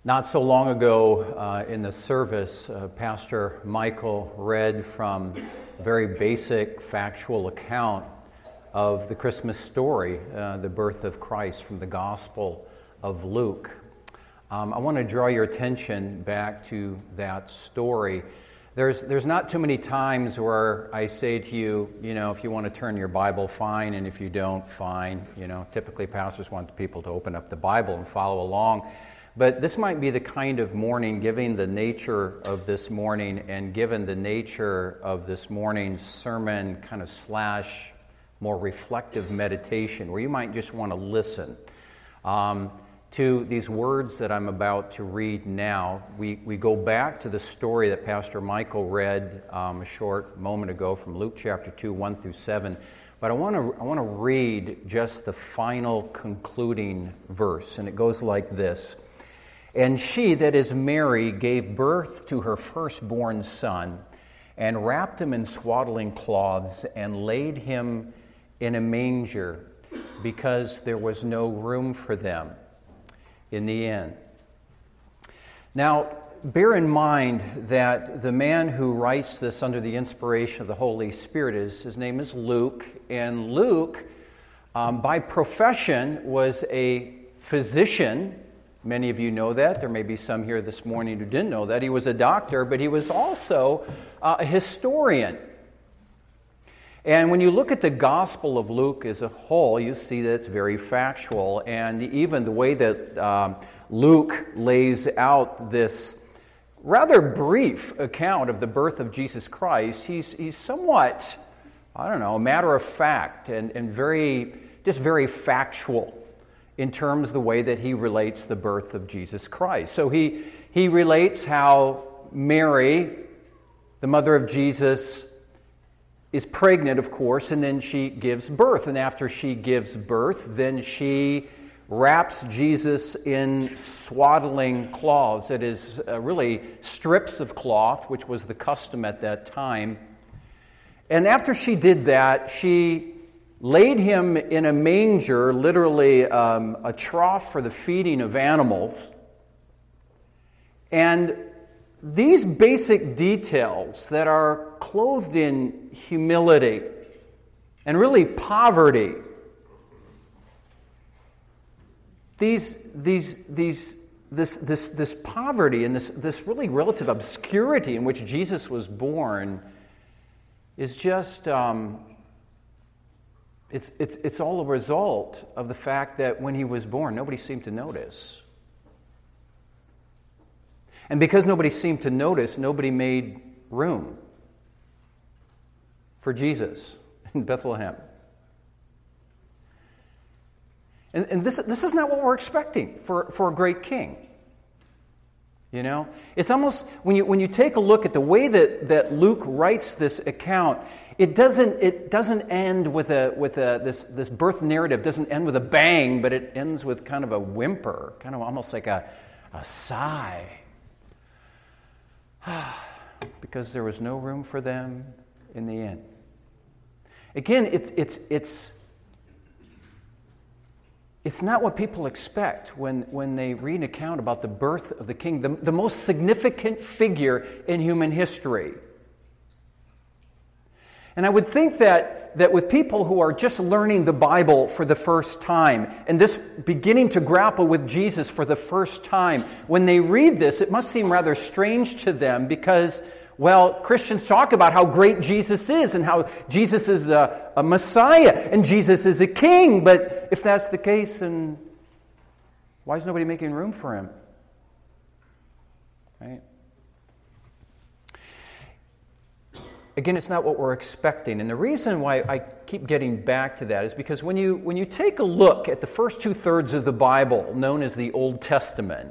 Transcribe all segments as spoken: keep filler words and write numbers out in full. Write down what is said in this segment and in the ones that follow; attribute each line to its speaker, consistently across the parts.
Speaker 1: Not so long ago uh, in the service, uh, Pastor Michael read from a very basic factual account of the Christmas story, uh, the birth of Christ from the Gospel of Luke. Um, I want to draw your attention back to that story. There's there's not too many times where I say to you, you know, if you want to turn your Bible, fine, and if you don't, fine. You know, typically pastors want the people to open up the Bible and follow along. But this might be the kind of morning, given the nature of this morning and given the nature of this morning's sermon kind of slash more reflective meditation, where you might just want to listen um, to these words that I'm about to read now. We, we go back to the story that Pastor Michael read um, a short moment ago from Luke chapter two, one through seven. But I want to I want to read just the final concluding verse, and it goes like this. And she, that is Mary, gave birth to her firstborn son, and wrapped him in swaddling cloths, and laid him in a manger, because there was no room for them in the inn. Now, bear in mind that the man who writes this under the inspiration of the Holy Spirit, is his name is Luke, and Luke, um, by profession, was a physician. Many of you know that. There may be some here this morning who didn't know that. He was a doctor, but he was also uh, a historian. And when you look at the Gospel of Luke as a whole, you see that it's very factual. And even the way that um, Luke lays out this rather brief account of the birth of Jesus Christ, he's, he's somewhat, I don't know, matter of fact and, and very, just very factual in terms of the way that he relates the birth of Jesus Christ. So he he relates how Mary, the mother of Jesus, is pregnant, of course, and then she gives birth. And after she gives birth, then she wraps Jesus in swaddling cloths. That is uh, really strips of cloth, which was the custom at that time. And after she did that, she laid him in a manger, literally um, a trough for the feeding of animals. And these basic details that are clothed in humility and really poverty, these, these, these, this, this, this poverty and this, this really relative obscurity in which Jesus was born is just Um, It's, it's, it's all a result of the fact that when he was born, nobody seemed to notice. And because nobody seemed to notice, nobody made room for Jesus in Bethlehem. And, and this, this is not what we're expecting for, for a great king. You know? It's almost, when you, when you take a look at the way that, that Luke writes this account, It doesn't. It doesn't end with a with a this this birth narrative doesn't end with a bang, but it ends with kind of a whimper, kind of almost like a a sigh, because there was no room for them in the inn. Again, it's it's it's it's not what people expect when when they read an account about the birth of the king, the, the most significant figure in human history. And I would think that, that with people who are just learning the Bible for the first time, and this beginning to grapple with Jesus for the first time, when they read this, it must seem rather strange to them because, well, Christians talk about how great Jesus is and how Jesus is a, a Messiah and Jesus is a king. But if that's the case, then why is nobody making room for him? Right? Again, it's not what we're expecting. And the reason why I keep getting back to that is because when you when you take a look at the first two-thirds of the Bible, known as the Old Testament,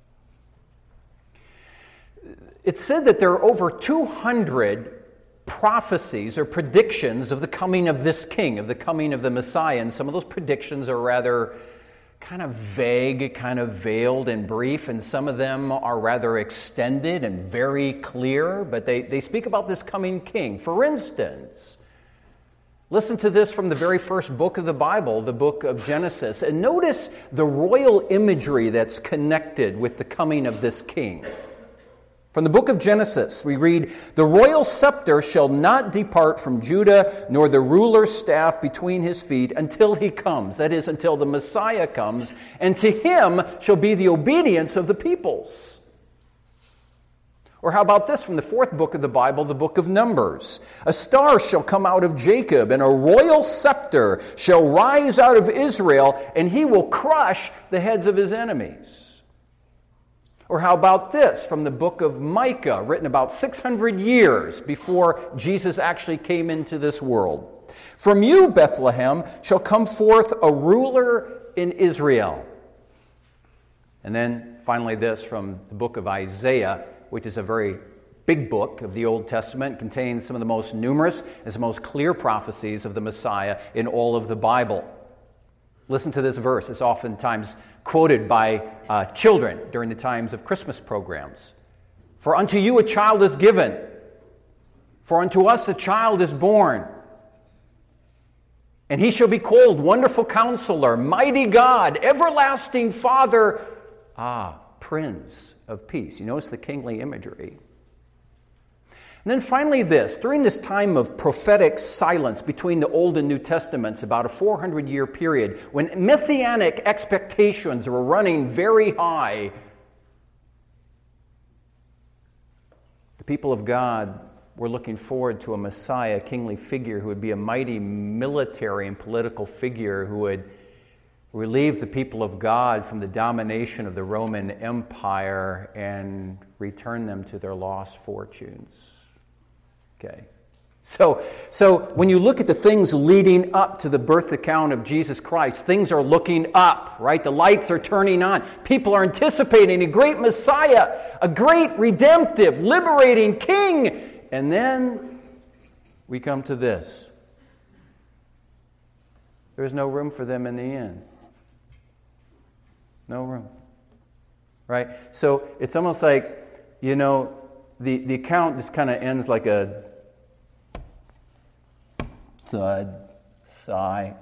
Speaker 1: it's said that there are over two hundred prophecies or predictions of the coming of this king, of the coming of the Messiah. And some of those predictions are rather kind of vague, kind of veiled and brief, and some of them are rather extended and very clear, but they, they speak about this coming king. For instance, Listen to this from the very first book of the Bible, the book of Genesis. And notice the royal imagery that's connected with the coming of this king. From the book of Genesis, we read, "The royal scepter shall not depart from Judah, nor the ruler's staff between his feet, until he comes." That is, until the Messiah comes. "And to him shall be the obedience of the peoples." Or how about this from the fourth book of the Bible, the book of Numbers? "A star shall come out of Jacob, and a royal scepter shall rise out of Israel, and he will crush the heads of his enemies." Or how about this from the book of Micah, written about six hundred years before Jesus actually came into this world? "From you, Bethlehem, shall come forth a ruler in Israel." And then finally this from the book of Isaiah, which is a very big book of the Old Testament, contains some of the most numerous and the most clear prophecies of the Messiah in all of the Bible. Listen to this verse. It's oftentimes quoted by uh, children during the times of Christmas programs. "For unto you a child is given, for unto us a child is born, and he shall be called Wonderful Counselor, Mighty God, Everlasting Father, ah, Prince of Peace." You notice the kingly imagery. And then finally this, during this time of prophetic silence between the Old and New Testaments, about a four hundred year period, when messianic expectations were running very high, the people of God were looking forward to a Messiah, a kingly figure who would be a mighty military and political figure who would relieve the people of God from the domination of the Roman Empire and return them to their lost fortunes. Okay. So, so when you look at the things leading up to the birth account of Jesus Christ, things are looking up, right? The lights are turning on. People are anticipating a great Messiah, a great redemptive, liberating king. And then we come to this. There's no room for them in the inn. No room. Right? So it's almost like, you know, the, the account just kind of ends like a thud, sigh.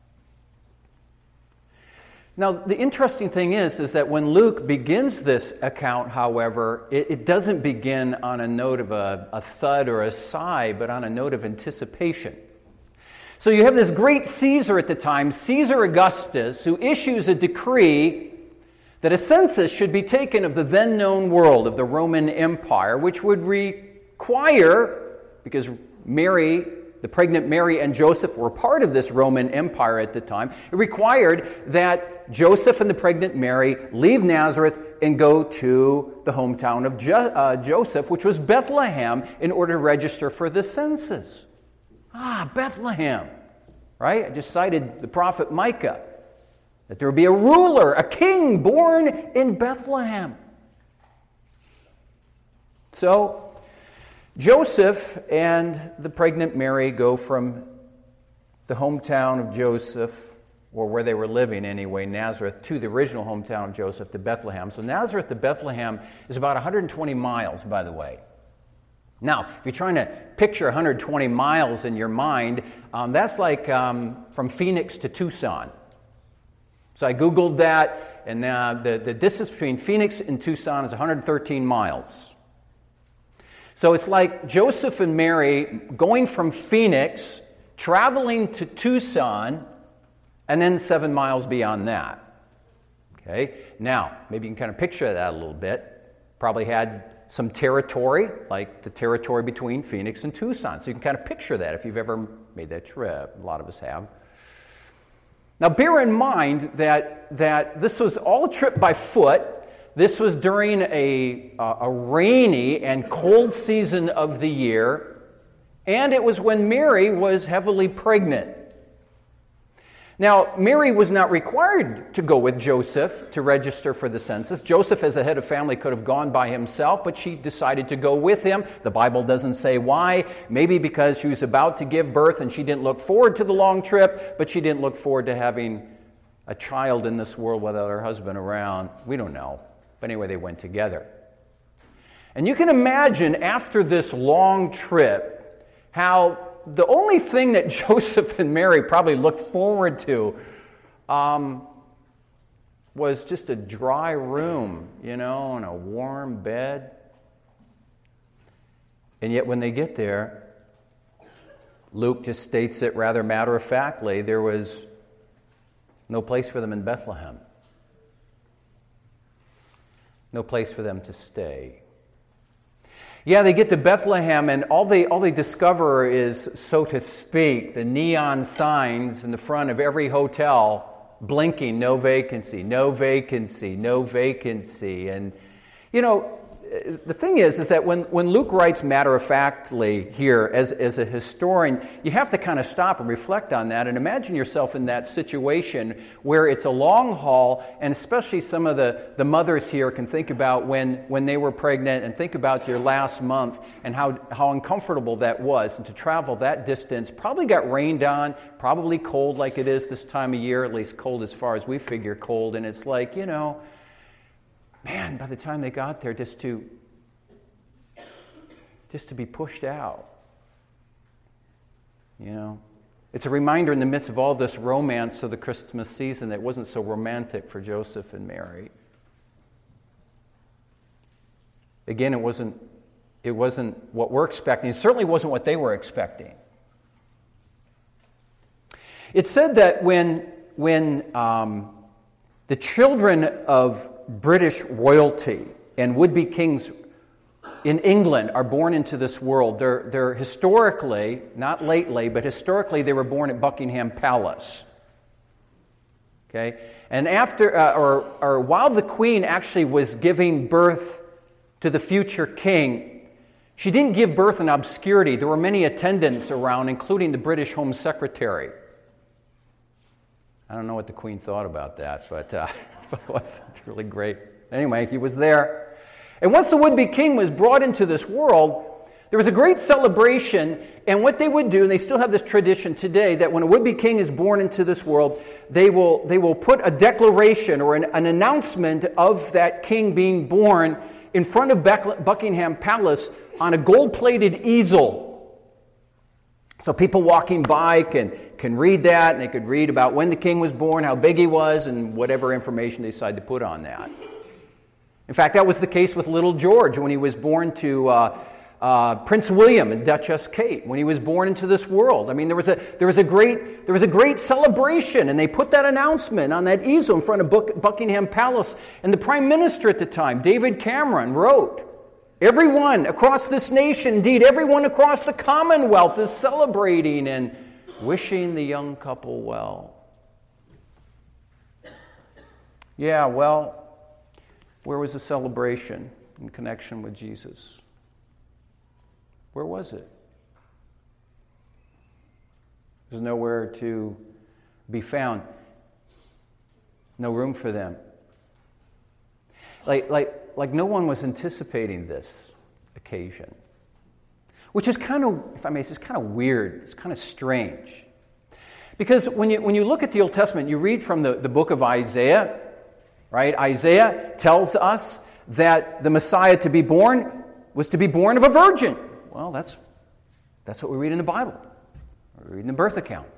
Speaker 1: Now, the interesting thing is, is that when Luke begins this account, however, it, it doesn't begin on a note of a, a thud or a sigh, but on a note of anticipation. So you have this great Caesar at the time, Caesar Augustus, who issues a decree that a census should be taken of the then known world of the Roman Empire, which would require, because Mary, the pregnant Mary and Joseph were part of this Roman Empire at the time, it required that Joseph and the pregnant Mary leave Nazareth and go to the hometown of Jo- uh, Joseph, which was Bethlehem, in order to register for the census. Ah, Bethlehem, right? I just cited the prophet Micah, that there would be a ruler, a king born in Bethlehem. So Joseph and the pregnant Mary go from the hometown of Joseph, or where they were living anyway, Nazareth, to the original hometown of Joseph, to Bethlehem. So Nazareth to Bethlehem is about one hundred twenty miles, by the way. Now, if you're trying to picture one hundred twenty miles in your mind, um, that's like um, from Phoenix to Tucson. So I Googled that, and uh, the, the distance between Phoenix and Tucson is one hundred thirteen miles. So it's like Joseph and Mary going from Phoenix, traveling to Tucson, and then seven miles beyond that. Okay? Now, maybe you can kind of picture that a little bit. Probably had some territory, like the territory between Phoenix and Tucson. So you can kind of picture that if you've ever made that trip. A lot of us have. Now, bear in mind that, that this was all a trip by foot. This was during a, uh, a rainy and cold season of the year, and it was when Mary was heavily pregnant. Now, Mary was not required to go with Joseph to register for the census. Joseph, as a head of family, could have gone by himself, but she decided to go with him. The Bible doesn't say why. Maybe because she was about to give birth and she didn't look forward to the long trip, but she didn't look forward to having a child in this world without her husband around. We don't know. But anyway, they went together. And you can imagine after this long trip how the only thing that Joseph and Mary probably looked forward to um, was just a dry room, you know, and a warm bed. And yet when they get there, Luke just states it rather matter-of-factly, there was no place for them in Bethlehem. No place for them to stay. Yeah, they get to Bethlehem, and all they all they discover is, so to speak, the neon signs in the front of every hotel blinking, no vacancy, no vacancy, no vacancy. And, you know, the thing is, is that when, when Luke writes matter-of-factly here as, as a historian, you have to kind of stop and reflect on that and imagine yourself in that situation where it's a long haul, and especially some of the, the mothers here can think about when, when they were pregnant and think about their last month and how, how uncomfortable that was. And to travel that distance, probably got rained on, probably cold like it is this time of year, at least cold as far as we figure cold. And it's like, you know, man, by the time they got there, just to just to be pushed out, you know. It's a reminder in the midst of all this romance of the Christmas season that it wasn't so romantic for Joseph and Mary. Again, it wasn't it wasn't what we're expecting. It certainly wasn't what they were expecting. It said that when when um, the children of British royalty and would-be kings in England are born into this world, they're, they're historically, not lately, but historically they were born at Buckingham Palace. Okay? And after, uh, or, or while the Queen actually was giving birth to the future king, she didn't give birth in obscurity. There were many attendants around, including the British Home Secretary. I don't know what the Queen thought about that, but uh, it wasn't really great. Anyway, he was there. And once the would-be king was brought into this world, there was a great celebration, and what they would do, and they still have this tradition today, that when a would-be king is born into this world, they will, they will put a declaration or an, an announcement of that king being born in front of Buckingham Palace on a gold-plated easel. So people walking by can, can read that, and they could read about when the king was born, how big he was, and whatever information they decide to put on that. In fact, that was the case with little George when he was born to uh, uh, Prince William and Duchess Kate, when he was born into this world. I mean, there was a there was a great there was a great celebration, and they put that announcement on that easel in front of Buck, Buckingham Palace. And the Prime Minister at the time, David Cameron, wrote, "Everyone across this nation, indeed everyone across the Commonwealth, is celebrating and wishing the young couple well." Yeah, well, where was the celebration in connection with Jesus? Where was it? There's nowhere to be found. No room for them. Like, like, like no one was anticipating this occasion. Which is kind of, if I may say, it's kind of weird. It's kind of strange. Because when you when you look at the Old Testament, you read from the, the book of Isaiah, right? Isaiah tells us that the Messiah to be born was to be born of a virgin. Well, that's that's what we read in the Bible. We read in the birth account.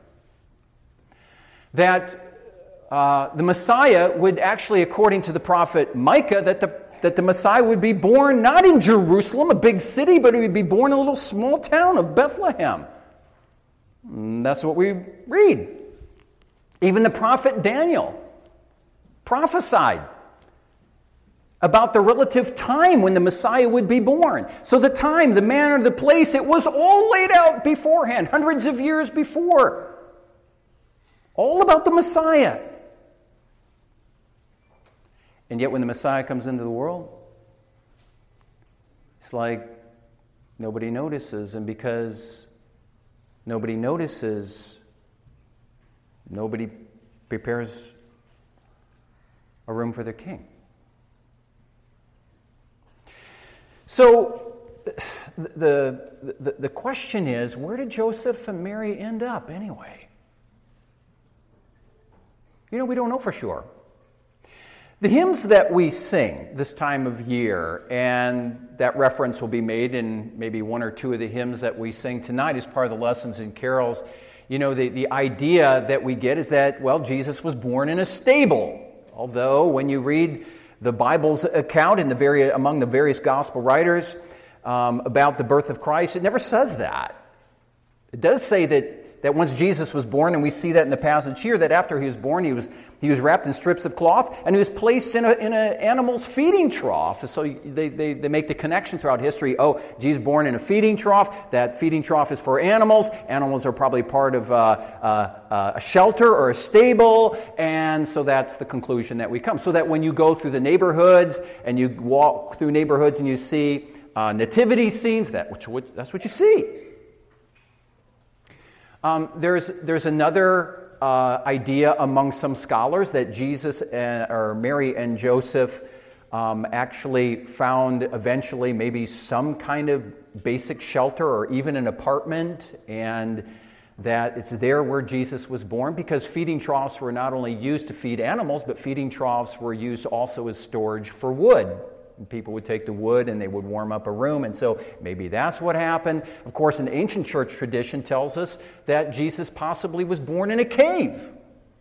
Speaker 1: That uh, the Messiah would actually, according to the prophet Micah, that the that the Messiah would be born not in Jerusalem, a big city, but he would be born in a little small town of Bethlehem. And that's what we read. Even the prophet Daniel prophesied about the relative time when the Messiah would be born. So the time, the manner, the place, it was all laid out beforehand, hundreds of years before. All about the Messiah. And yet when the Messiah comes into the world, it's like nobody notices. And because nobody notices, nobody prepares a room for their king. So the, the, the question is, where did Joseph and Mary end up anyway? You know, we don't know for sure. The hymns that we sing this time of year, and that reference will be made in maybe one or two of the hymns that we sing tonight as part of the lessons and carols. You know, the, the idea that we get is that, well, Jesus was born in a stable. Although when you read the Bible's account in the very, among the various gospel writers um, about the birth of Christ, it never says that. It does say that that once Jesus was born, and we see that in the passage here, that after he was born, he was he was wrapped in strips of cloth, and he was placed in a in an animal's feeding trough. So they, they, they make the connection throughout history. Oh, Jesus born in a feeding trough. That feeding trough is for animals. Animals are probably part of uh, uh, a shelter or a stable, and so that's the conclusion that we come. So that when you go through the neighborhoods, and you walk through neighborhoods, and you see uh, nativity scenes, that which, that's what you see. Um, there's there's another uh, idea among some scholars that Jesus and, or Mary and Joseph um, actually found eventually maybe some kind of basic shelter or even an apartment, and that it's there where Jesus was born, because feeding troughs were not only used to feed animals, but feeding troughs were used also as storage for wood. People would take the wood and they would warm up a room, and so maybe that's what happened. Of course, an ancient church tradition tells us that Jesus possibly was born in a cave.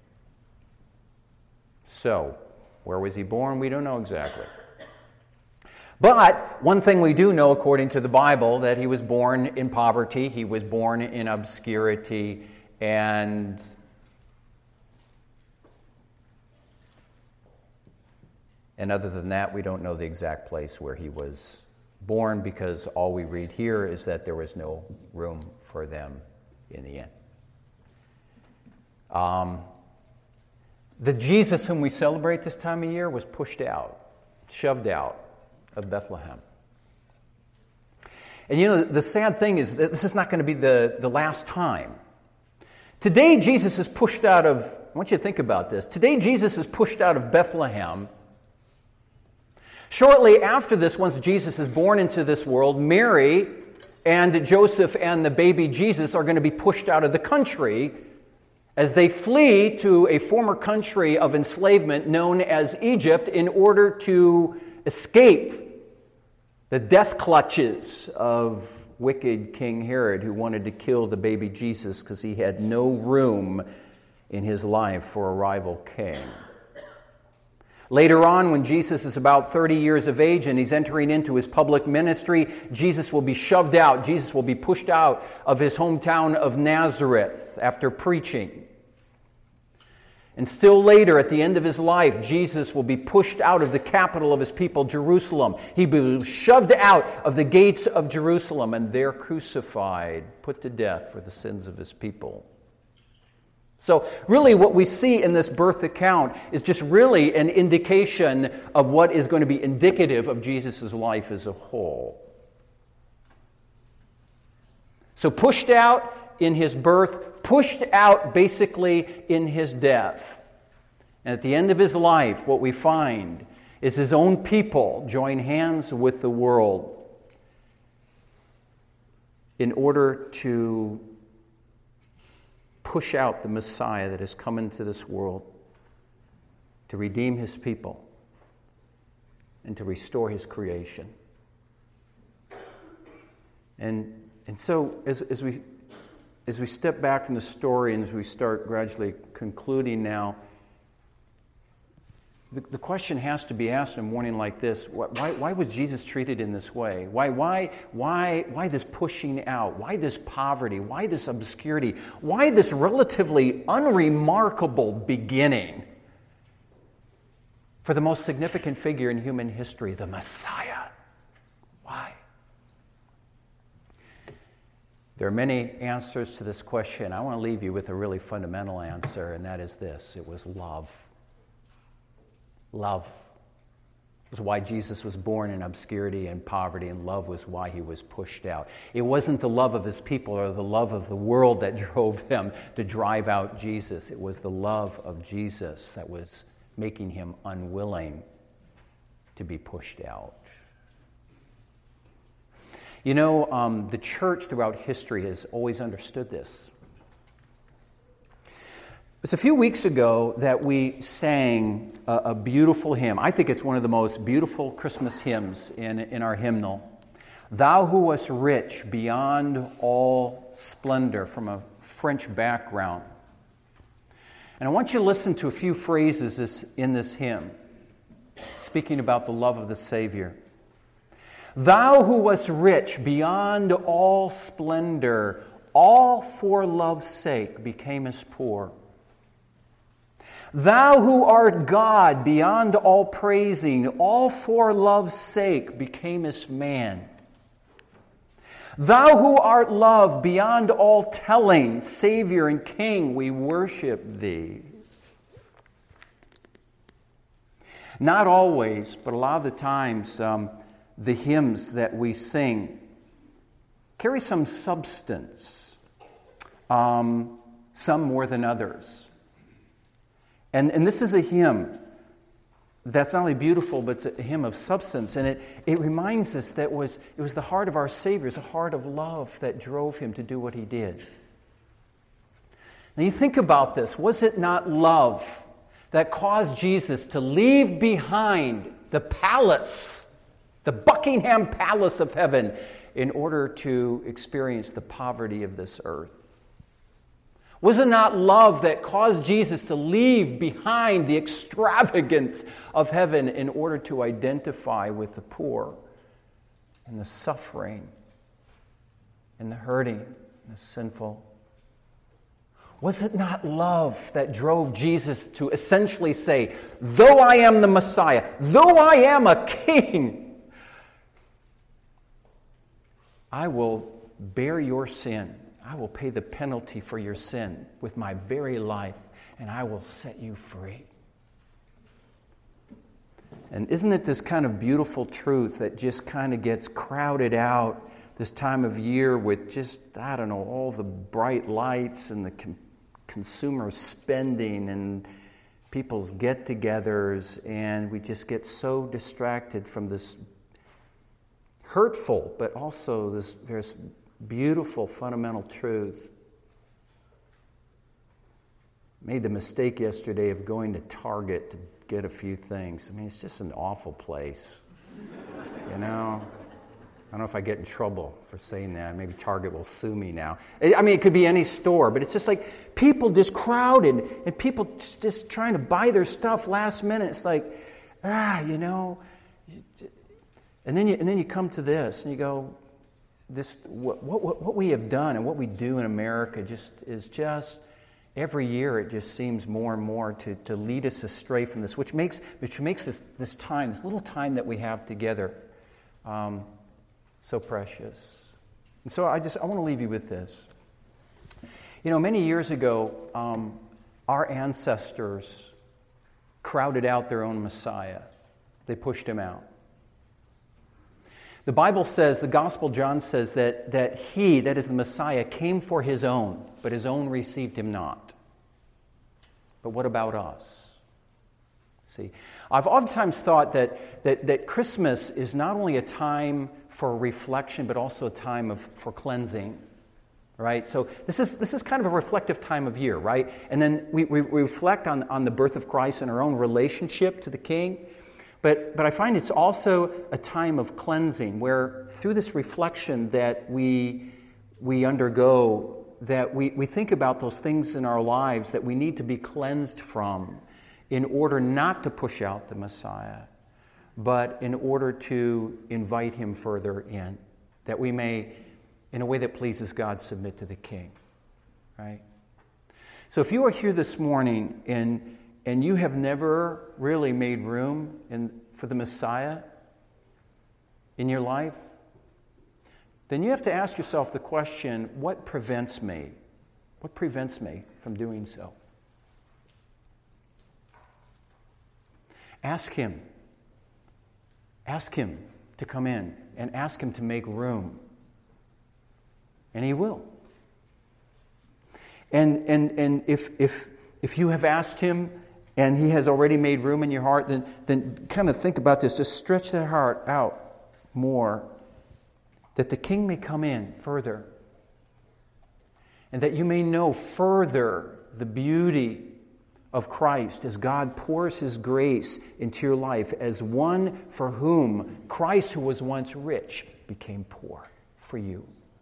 Speaker 1: So, where was he born? We don't know exactly. But one thing we do know, according to the Bible, that he was born in poverty, he was born in obscurity, and And other than that, we don't know the exact place where he was born, because all we read here is that there was no room for them in the inn. Um, the Jesus whom we celebrate this time of year was pushed out, shoved out of Bethlehem. And you know, the sad thing is that this is not going to be the, the last time. Today, Jesus is pushed out of, I want you to think about this. Today, Jesus is pushed out of Bethlehem. Shortly after this, once Jesus is born into this world, Mary and Joseph and the baby Jesus are going to be pushed out of the country as they flee to a former country of enslavement known as Egypt in order to escape the death clutches of wicked King Herod, who wanted to kill the baby Jesus because he had no room in his life for a rival king. Later on, when Jesus is about thirty years of age and he's entering into his public ministry, Jesus will be shoved out. Jesus will be pushed out of his hometown of Nazareth after preaching. And still later, at the end of his life, Jesus will be pushed out of the capital of his people, Jerusalem. He will be shoved out of the gates of Jerusalem and there crucified, put to death for the sins of his people. So really what we see in this birth account is just really an indication of what is going to be indicative of Jesus' life as a whole. So pushed out in his birth, pushed out basically in his death. And at the end of his life, what we find is his own people join hands with the world in order to push out the Messiah that has come into this world to redeem his people and to restore his creation. And and so as, as we as we step back from the story and as we start gradually concluding now, the, the question has to be asked in a morning like this: why, why was Jesus treated in this way? Why, why, why, why this pushing out? Why this poverty? Why this obscurity? Why this relatively unremarkable beginning for the most significant figure in human history, the Messiah? Why? There are many answers to this question. I want to leave you with a really fundamental answer, and that is this: it was love. Love was why Jesus was born in obscurity and poverty, and love was why he was pushed out. It wasn't the love of his people or the love of the world that drove them to drive out Jesus. It was the love of Jesus that was making him unwilling to be pushed out. You know, um, the church throughout history has always understood this. It's a few weeks ago that we sang a, a beautiful hymn. I think it's one of the most beautiful Christmas hymns in, in our hymnal. Thou who wast rich beyond all splendor, from a French background. And I want you to listen to a few phrases in this hymn, speaking about the love of the Savior. Thou who wast rich beyond all splendor, all for love's sake becamest poor. Thou who art God beyond all praising, all for love's sake becamest man. Thou who art love beyond all telling, Savior and King, we worship Thee. Not always, but a lot of the times, um, the hymns that we sing carry some substance, um, some more than others. And, and this is a hymn that's not only beautiful, but it's a hymn of substance. And it, it reminds us that it was, it was the heart of our Savior, a heart of love that drove Him to do what He did. Now you think about this. Was it not love that caused Jesus to leave behind the palace, the Buckingham Palace of heaven, in order to experience the poverty of this earth? Was it not love that caused Jesus to leave behind the extravagance of heaven in order to identify with the poor and the suffering and the hurting and the sinful? Was it not love that drove Jesus to essentially say, though I am the Messiah, though I am a king, I will bear your sin. I will pay the penalty for your sin with my very life, and I will set you free. And isn't it this kind of beautiful truth that just kind of gets crowded out this time of year with just, I don't know, all the bright lights and the com- consumer spending and people's get-togethers, and we just get so distracted from this hurtful, but also this very beautiful fundamental truth. Made the mistake yesterday of going to Target to get a few things. I mean, it's just an awful place. You know? I don't know if I get in trouble for saying that. Maybe Target will sue me now. I mean, it could be any store, but it's just like people just crowded and people just trying to buy their stuff last minute. It's like, ah, you know. And then you, and then you come to this and you go, This what, what what we have done and what we do in America just is just every year it just seems more and more to, to lead us astray from this, which makes which makes this this time, this little time that we have together, um, so precious. And so I just I want to leave you with this. You know, many years ago, um, our ancestors crowded out their own Messiah. They pushed him out. The Bible says, the Gospel John says that, that he, that is the Messiah, came for his own, but his own received him not. But what about us? See, I've oftentimes thought that, that, that Christmas is not only a time for reflection, but also a time of, for cleansing. Right? So this is this is kind of a reflective time of year, right? And then we, we, we reflect on, on the birth of Christ and our own relationship to the King. But but I find it's also a time of cleansing where through this reflection that we we undergo, that we, we think about those things in our lives that we need to be cleansed from in order not to push out the Messiah, but in order to invite him further in, that we may, in a way that pleases God, submit to the King. Right? So if you are here this morning and and you have never really made room in, for the Messiah in your life, then you have to ask yourself the question, what prevents me? What prevents me from doing so? Ask him. Ask him to come in and ask him to make room. And he will. And and and if if if you have asked him and he has already made room in your heart, then, then kind of think about this. Just stretch that heart out more, that the King may come in further, and that you may know further the beauty of Christ as God pours His grace into your life as one for whom Christ, who was once rich, became poor for you.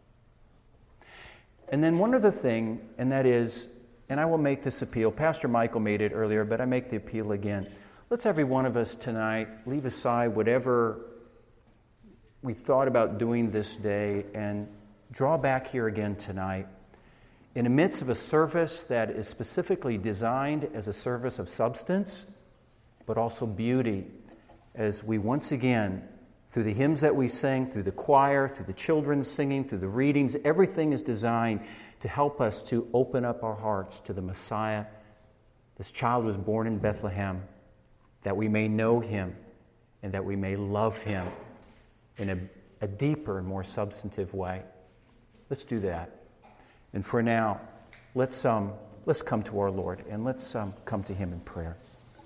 Speaker 1: And then one other thing, and that is, and I will make this appeal. Pastor Michael made it earlier, but I make the appeal again. Let's every one of us tonight leave aside whatever we thought about doing this day and draw back here again tonight in the midst of a service that is specifically designed as a service of substance, but also beauty, as we once again, through the hymns that we sing, through the choir, through the children singing, through the readings, everything is designed to help us to open up our hearts to the Messiah. This child was born in Bethlehem, that we may know Him and that we may love Him in a, a deeper and more substantive way. Let's do that. And for now, let's um, let's come to our Lord and let's um, come to Him in prayer.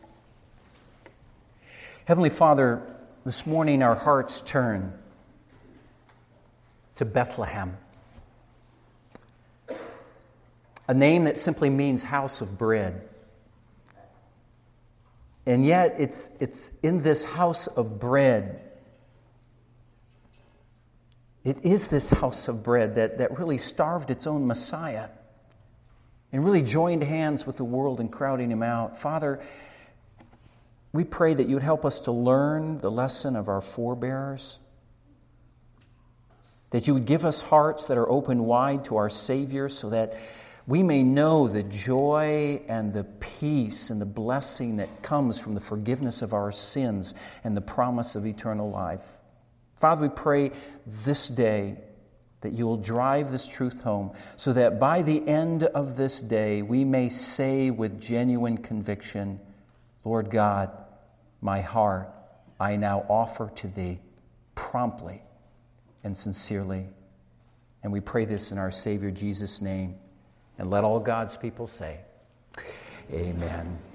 Speaker 1: Heavenly Father, this morning our hearts turn to Bethlehem, a name that simply means house of bread. And yet it's it's in this house of bread, it is this house of bread that, that really starved its own Messiah and really joined hands with the world in crowding Him out. Father, we pray that You would help us to learn the lesson of our forebears, that You would give us hearts that are open wide to our Savior so that we may know the joy and the peace and the blessing that comes from the forgiveness of our sins and the promise of eternal life. Father, we pray this day that You will drive this truth home so that by the end of this day we may say with genuine conviction, Lord God, my heart I now offer to Thee promptly and sincerely. And we pray this in our Savior Jesus' name. And let all God's people say, Amen.